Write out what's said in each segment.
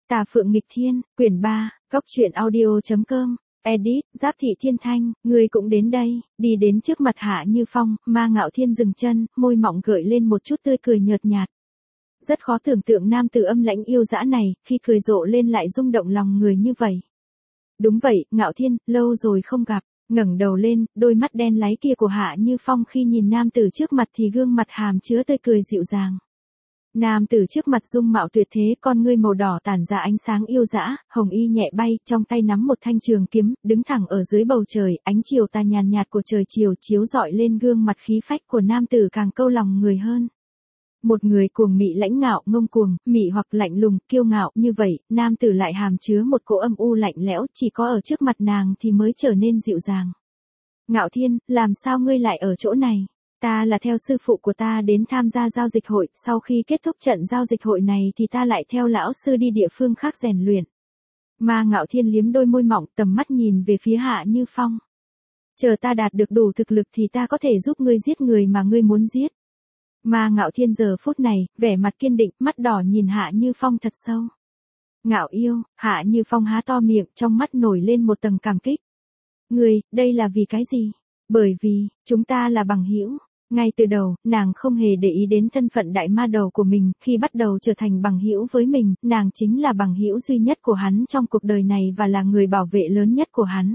Tà Phượng Nghịch Thiên, quyển 3, Góc truyện audio.com, edit, Giáp Thị Thiên Thanh, ngươi cũng đến đây, đi đến trước mặt Hạ Như Phong, Ma Ngạo Thiên dừng chân, môi mọng gợi lên một chút tươi cười nhợt nhạt. Rất khó tưởng tượng nam tử âm lãnh yêu dã này, khi cười rộ lên lại rung động lòng người như vậy. Đúng vậy, Ngạo Thiên, lâu rồi không gặp, ngẩng đầu lên, đôi mắt đen láy kia của Hạ Như Phong khi nhìn nam tử trước mặt thì gương mặt hàm chứa tươi cười dịu dàng. Nam tử trước mặt dung mạo tuyệt thế, con ngươi màu đỏ tản ra ánh sáng yêu dã, hồng y nhẹ bay, trong tay nắm một thanh trường kiếm, đứng thẳng ở dưới bầu trời, ánh chiều tà nhàn nhạt của trời chiều chiếu rọi lên gương mặt khí phách của nam tử càng câu lòng người hơn. Một người cuồng mị lãnh ngạo, ngông cuồng, mị hoặc lạnh lùng, kiêu ngạo, như vậy, nam tử lại hàm chứa một cỗ âm u lạnh lẽo, chỉ có ở trước mặt nàng thì mới trở nên dịu dàng. Ngạo Thiên, làm sao ngươi lại ở chỗ này? Ta là theo sư phụ của ta đến tham gia giao dịch hội, sau khi kết thúc trận giao dịch hội này thì ta lại theo lão sư đi địa phương khác rèn luyện. Ma Ngạo Thiên liếm đôi môi mỏng, tầm mắt nhìn về phía Hạ Như Phong. Chờ ta đạt được đủ thực lực thì ta có thể giúp ngươi giết người mà ngươi muốn giết. Ma Ngạo Thiên giờ phút này, vẻ mặt kiên định, mắt đỏ nhìn Hạ Như Phong thật sâu. Ngạo yêu, Hạ Như Phong há to miệng, trong mắt nổi lên một tầng cảm kích. Ngươi, đây là vì cái gì? Bởi vì, chúng ta là bằng hữu. Ngay từ đầu, nàng không hề để ý đến thân phận đại ma đầu của mình, khi bắt đầu trở thành bằng hữu với mình, nàng chính là bằng hữu duy nhất của hắn trong cuộc đời này và là người bảo vệ lớn nhất của hắn.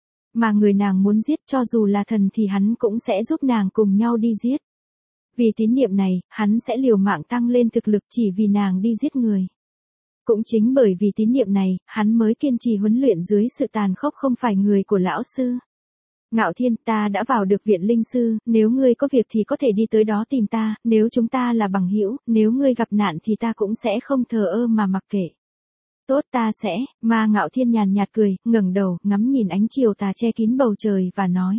Mà người nàng muốn giết cho dù là thần thì hắn cũng sẽ giúp nàng cùng nhau đi giết. Vì tín niệm này, hắn sẽ liều mạng tăng lên thực lực chỉ vì nàng đi giết người. Cũng chính bởi vì tín niệm này, hắn mới kiên trì huấn luyện dưới sự tàn khốc không phải người của lão sư. Ngạo Thiên, ta đã vào được viện linh sư, nếu ngươi có việc thì có thể đi tới đó tìm ta, nếu chúng ta là bằng hữu, nếu ngươi gặp nạn thì ta cũng sẽ không thờ ơ mà mặc kệ. Tốt, ta sẽ. Ma Ngạo Thiên nhàn nhạt cười, ngẩng đầu, ngắm nhìn ánh chiều tà che kín bầu trời và nói.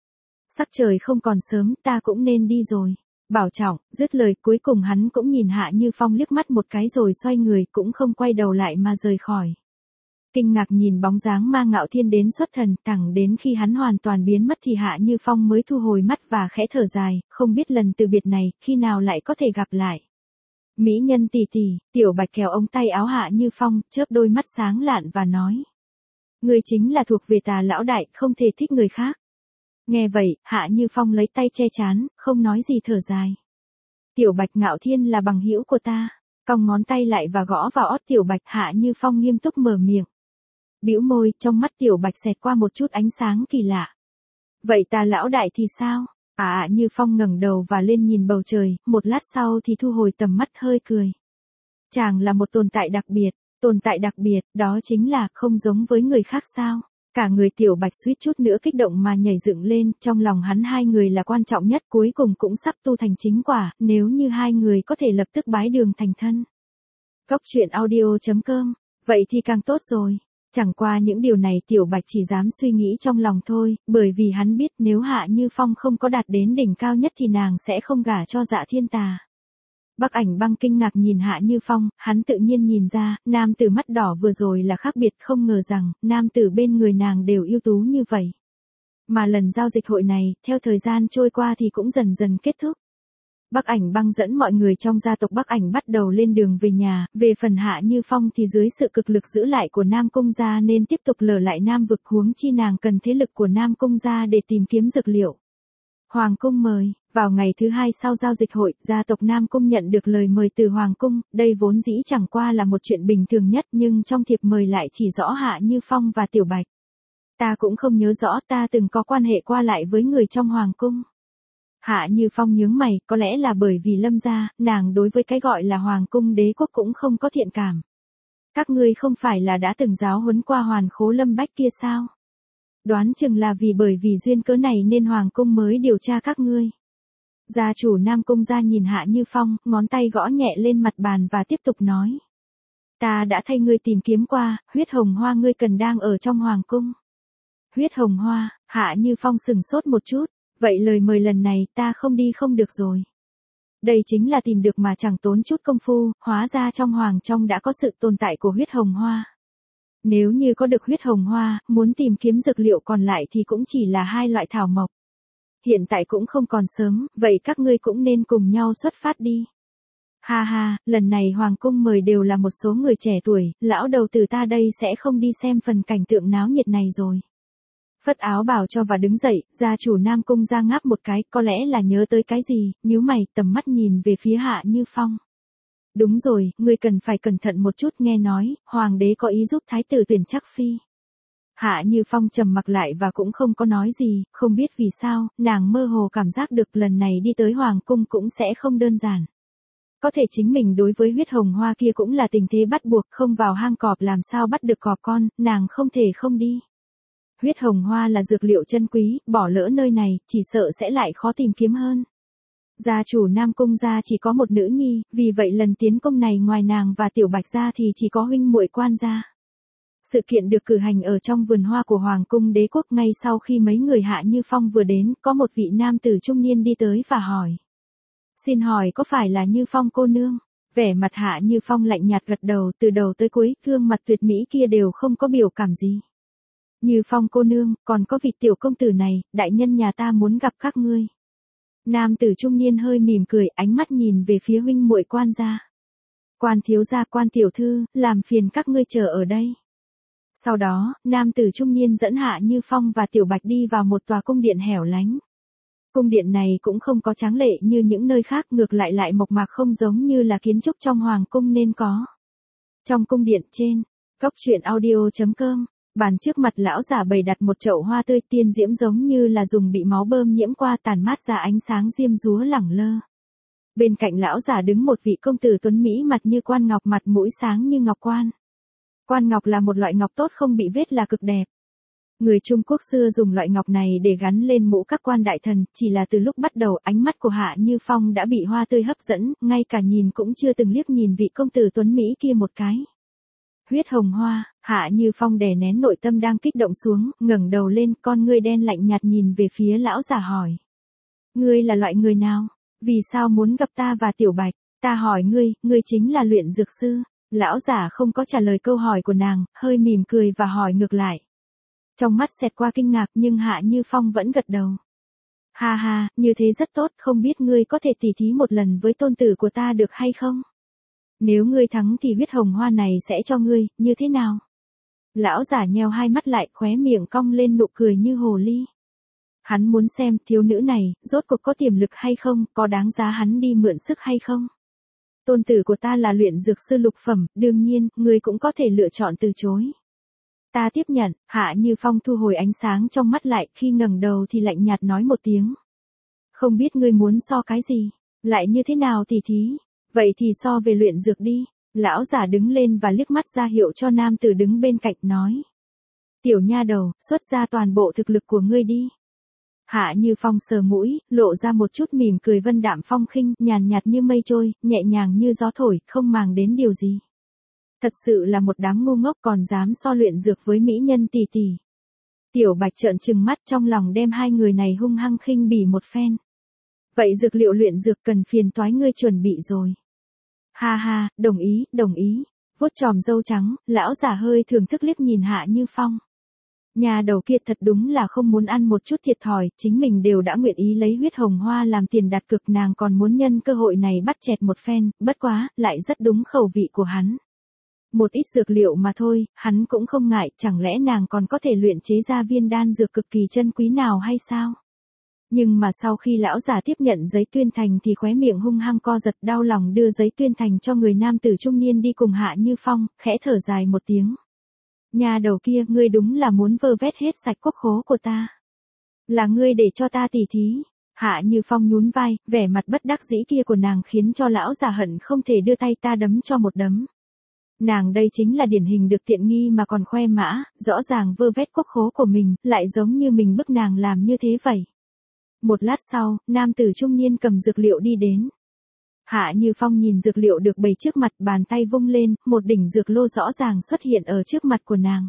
Sắc trời không còn sớm, ta cũng nên đi rồi. Bảo trọng, dứt lời, cuối cùng hắn cũng nhìn Hạ Như Phong liếc mắt một cái rồi xoay người, cũng không quay đầu lại mà rời khỏi. Kinh ngạc nhìn bóng dáng Ma Ngạo Thiên đến xuất thần, thẳng đến khi hắn hoàn toàn biến mất thì Hạ Như Phong mới thu hồi mắt và khẽ thở dài, không biết lần từ biệt này, khi nào lại có thể gặp lại. Mỹ nhân tỷ tỷ, Tiểu Bạch kéo ống tay áo Hạ Như Phong, chớp đôi mắt sáng lạn và nói. Người chính là thuộc về Tà lão đại, không thể thích người khác. Nghe vậy, Hạ Như Phong lấy tay che chán, không nói gì thở dài. Tiểu Bạch, Ngạo Thiên là bằng hữu của ta. Cong ngón tay lại và gõ vào ót Tiểu Bạch. Hạ Như Phong nghiêm túc mở miệng. Bĩu môi, trong mắt Tiểu Bạch xẹt qua một chút ánh sáng kỳ lạ. Vậy Tà lão đại thì sao? Hạ Như Phong ngẩng đầu và lên nhìn bầu trời, một lát sau thì thu hồi tầm mắt hơi cười. Chàng là một tồn tại đặc biệt, đó chính là không giống với người khác sao? Cả người Tiểu Bạch suýt chút nữa kích động mà nhảy dựng lên, trong lòng hắn hai người là quan trọng nhất, cuối cùng cũng sắp tu thành chính quả, nếu như hai người có thể lập tức bái đường thành thân. Góc truyện audio.com, vậy thì càng tốt rồi. Chẳng qua những điều này Tiểu Bạch chỉ dám suy nghĩ trong lòng thôi, bởi vì hắn biết nếu Hạ Như Phong không có đạt đến đỉnh cao nhất thì nàng sẽ không gả cho Dạ Thiên Tà. Bắc Ảnh Băng kinh ngạc nhìn Hạ Như Phong, hắn tự nhiên nhìn ra, nam tử mắt đỏ vừa rồi là khác biệt, không ngờ rằng, nam tử bên người nàng đều ưu tú như vậy. Mà lần giao dịch hội này, theo thời gian trôi qua thì cũng dần dần kết thúc. Bắc Ảnh Băng dẫn mọi người trong gia tộc Bắc Ảnh bắt đầu lên đường về nhà, về phần Hạ Như Phong thì dưới sự cực lực giữ lại của Nam Cung gia nên tiếp tục lở lại Nam vực, huống chi nàng cần thế lực của Nam Cung gia để tìm kiếm dược liệu. Hoàng cung mời, vào ngày thứ hai sau giao dịch hội, gia tộc Nam Cung nhận được lời mời từ Hoàng cung, đây vốn dĩ chẳng qua là một chuyện bình thường nhất nhưng trong thiệp mời lại chỉ rõ Hạ Như Phong và Tiểu Bạch. Ta cũng không nhớ rõ, ta từng có quan hệ qua lại với người trong Hoàng cung. Hạ Như Phong nhướng mày, có lẽ là bởi vì Lâm gia, nàng đối với cái gọi là Hoàng cung đế quốc cũng không có thiện cảm. Các ngươi không phải là đã từng giáo huấn qua Hoàn Khố Lâm Bách kia sao? Đoán chừng là bởi vì duyên cớ này nên Hoàng cung mới điều tra các ngươi. Gia chủ Nam Cung gia nhìn Hạ Như Phong, ngón tay gõ nhẹ lên mặt bàn và tiếp tục nói. Ta đã thay ngươi tìm kiếm qua, huyết hồng hoa ngươi cần đang ở trong Hoàng cung. Huyết hồng hoa, Hạ Như Phong sừng sốt một chút, vậy lời mời lần này ta không đi không được rồi. Đây chính là tìm được mà chẳng tốn chút công phu, hóa ra trong Hoàng trong đã có sự tồn tại của huyết hồng hoa. Nếu như có được huyết hồng hoa, muốn tìm kiếm dược liệu còn lại thì cũng chỉ là hai loại thảo mộc. Hiện tại cũng không còn sớm, vậy các ngươi cũng nên cùng nhau xuất phát đi. Ha ha, lần này Hoàng cung mời đều là một số người trẻ tuổi, lão đầu từ ta đây sẽ không đi xem phần cảnh tượng náo nhiệt này rồi. Phất áo bảo cho và đứng dậy, gia chủ Nam Cung ra ngáp một cái, có lẽ là nhớ tới cái gì, nhíu mày, tầm mắt nhìn về phía Hạ Như Phong. Đúng rồi, ngươi cần phải cẩn thận một chút, nghe nói, Hoàng đế có ý giúp thái tử tuyển chắc phi. Hạ Như Phong trầm mặc lại và cũng không có nói gì, không biết vì sao, nàng mơ hồ cảm giác được lần này đi tới Hoàng cung cũng sẽ không đơn giản. Có thể chính mình đối với huyết hồng hoa kia cũng là tình thế bắt buộc, không vào hang cọp làm sao bắt được cọp con, nàng không thể không đi. Huyết hồng hoa là dược liệu chân quý, bỏ lỡ nơi này, chỉ sợ sẽ lại khó tìm kiếm hơn. Gia chủ Nam Cung gia chỉ có một nữ nhi, vì vậy lần tiến công này ngoài nàng và Tiểu Bạch gia thì chỉ có huynh muội Quan gia. Sự kiện được cử hành ở trong vườn hoa của Hoàng cung đế quốc, ngay sau khi mấy người Hạ Như Phong vừa đến, có một vị nam tử trung niên đi tới và hỏi. Xin hỏi có phải là Như Phong cô nương? Vẻ mặt Hạ Như Phong lạnh nhạt gật đầu, từ đầu tới cuối, gương mặt tuyệt mỹ kia đều không có biểu cảm gì. Như Phong cô nương, còn có vị tiểu công tử này, đại nhân nhà ta muốn gặp các ngươi. Nam tử trung niên hơi mỉm cười, ánh mắt nhìn về phía huynh muội Quan gia. Quan thiếu gia, Quan tiểu thư, làm phiền các ngươi chờ ở đây. Sau đó, nam tử trung niên dẫn Hạ Như Phong và Tiểu Bạch đi vào một tòa cung điện hẻo lánh. Cung điện này cũng không có tráng lệ như những nơi khác, ngược lại mộc mạc không giống như là kiến trúc trong hoàng cung nên có. Trong cung điện trên, góc truyện audio.com, bàn trước mặt lão giả bày đặt một chậu hoa tươi tiên diễm giống như là dùng bị máu bơm nhiễm qua, tàn mát ra ánh sáng diêm dúa lẳng lơ. Bên cạnh lão giả đứng một vị công tử tuấn mỹ mặt như quan ngọc, mặt mũi sáng như ngọc quan. Quan ngọc là một loại ngọc tốt không bị vết là cực đẹp. Người Trung Quốc xưa dùng loại ngọc này để gắn lên mũ các quan đại thần, chỉ là từ lúc bắt đầu ánh mắt của Hạ Như Phong đã bị hoa tươi hấp dẫn, ngay cả nhìn cũng chưa từng liếc nhìn vị công tử tuấn mỹ kia một cái. Huyết hồng hoa, Hạ Như Phong đè nén nội tâm đang kích động xuống, ngẩng đầu lên, con ngươi đen lạnh nhạt nhìn về phía lão giả hỏi. Ngươi là loại người nào? Vì sao muốn gặp ta và Tiểu Bạch? Ta hỏi ngươi chính là luyện dược sư. Lão giả không có trả lời câu hỏi của nàng, hơi mỉm cười và hỏi ngược lại. Trong mắt xẹt qua kinh ngạc nhưng Hạ Như Phong vẫn gật đầu. Ha ha, như thế rất tốt, không biết ngươi có thể tỉ thí một lần với tôn tử của ta được hay không? Nếu ngươi thắng thì huyết hồng hoa này sẽ cho ngươi, như thế nào? Lão giả nheo hai mắt lại, khóe miệng cong lên nụ cười như hồ ly. Hắn muốn xem thiếu nữ này, rốt cuộc có tiềm lực hay không, có đáng giá hắn đi mượn sức hay không? Tôn tử của ta là luyện dược sư lục phẩm, đương nhiên, ngươi cũng có thể lựa chọn từ chối. Ta tiếp nhận. Hạ Như Phong thu hồi ánh sáng trong mắt lại, khi ngẩng đầu thì lạnh nhạt nói một tiếng. Không biết ngươi muốn so cái gì, lại như thế nào tỉ thí, vậy thì so về luyện dược đi. Lão giả đứng lên và liếc mắt ra hiệu cho nam tử đứng bên cạnh nói. Tiểu nha đầu, xuất ra toàn bộ thực lực của ngươi đi. Hạ Như Phong sờ mũi, lộ ra một chút mỉm cười vân đạm phong khinh, nhàn nhạt như mây trôi, nhẹ nhàng như gió thổi, không màng đến điều gì. Thật sự là một đám ngu ngốc còn dám so luyện dược với mỹ nhân tỷ tỷ. Tiểu Bạch trợn trừng mắt, trong lòng đem hai người này hung hăng khinh bỉ một phen. Vậy dược liệu luyện dược cần phiền toái ngươi chuẩn bị rồi. Ha ha, đồng ý. Vuốt chòm râu trắng, lão giả hơi thưởng thức liếc nhìn Hạ Như Phong. Nhà đầu kia thật đúng là không muốn ăn một chút thiệt thòi, chính mình đều đã nguyện ý lấy huyết hồng hoa làm tiền đặt cược, nàng còn muốn nhân cơ hội này bắt chẹt một phen, bất quá, lại rất đúng khẩu vị của hắn. Một ít dược liệu mà thôi, hắn cũng không ngại, chẳng lẽ nàng còn có thể luyện chế ra viên đan dược cực kỳ chân quý nào hay sao? Nhưng mà sau khi lão giả tiếp nhận giấy tuyên thành thì khóe miệng hung hăng co giật, đau lòng đưa giấy tuyên thành cho người nam tử trung niên đi cùng Hạ Như Phong, khẽ thở dài một tiếng. Nhà đầu kia, ngươi đúng là muốn vơ vét hết sạch quốc khố của ta. Là ngươi để cho ta tỉ thí. Hạ Như Phong nhún vai, vẻ mặt bất đắc dĩ kia của nàng khiến cho lão già hận không thể đưa tay ta đấm cho một đấm. Nàng đây chính là điển hình được tiện nghi mà còn khoe mã, rõ ràng vơ vét quốc khố của mình, lại giống như mình bức nàng làm như thế vậy. Một lát sau, nam tử trung niên cầm dược liệu đi đến. Hạ Như Phong nhìn dược liệu được bày trước mặt, bàn tay vung lên, một đỉnh dược lô rõ ràng xuất hiện ở trước mặt của nàng.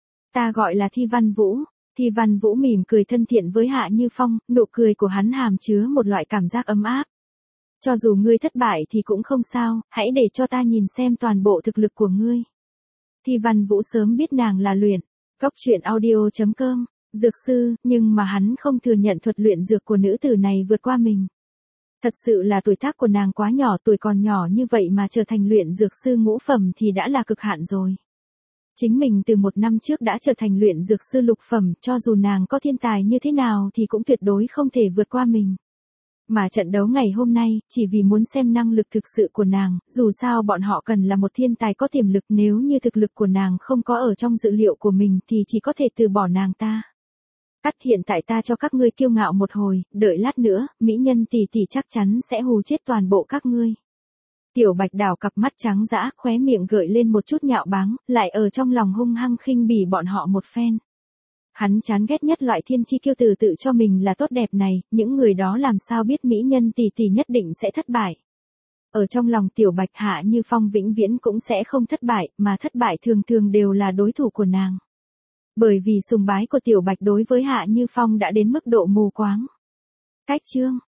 Ta gọi là Thi Văn Vũ. Thi Văn Vũ mỉm cười thân thiện với Hạ Như Phong, nụ cười của hắn hàm chứa một loại cảm giác ấm áp. Cho dù ngươi thất bại thì cũng không sao, hãy để cho ta nhìn xem toàn bộ thực lực của ngươi. Thi Văn Vũ sớm biết nàng là luyện, góc truyện audio.com, dược sư, nhưng mà hắn không thừa nhận thuật luyện dược của nữ tử này vượt qua mình. Thật sự là tuổi tác của nàng quá nhỏ, tuổi còn nhỏ như vậy mà trở thành luyện dược sư ngũ phẩm thì đã là cực hạn rồi. Chính mình từ 1 năm trước đã trở thành luyện dược sư lục phẩm, cho dù nàng có thiên tài như thế nào thì cũng tuyệt đối không thể vượt qua mình. Mà trận đấu ngày hôm nay, chỉ vì muốn xem năng lực thực sự của nàng, dù sao bọn họ cần là một thiên tài có tiềm lực, nếu như thực lực của nàng không có ở trong dự liệu của mình thì chỉ có thể từ bỏ nàng ta. Cắt, hiện tại ta cho các ngươi kiêu ngạo một hồi, đợi lát nữa, mỹ nhân tỷ tỷ chắc chắn sẽ hù chết toàn bộ các ngươi. Tiểu Bạch đảo cặp mắt trắng dã, khóe miệng gợi lên một chút nhạo báng, lại ở trong lòng hung hăng khinh bỉ bọn họ một phen. Hắn chán ghét nhất loại thiên chi kiêu tử tự cho mình là tốt đẹp này, những người đó làm sao biết mỹ nhân tỷ tỷ nhất định sẽ thất bại. Ở trong lòng Tiểu Bạch, Hạ Như Phong vĩnh viễn cũng sẽ không thất bại, mà thất bại thường thường đều là đối thủ của nàng. Bởi vì sùng bái của Tiểu Bạch đối với Hạ Như Phong đã đến mức độ mù quáng. Cách chương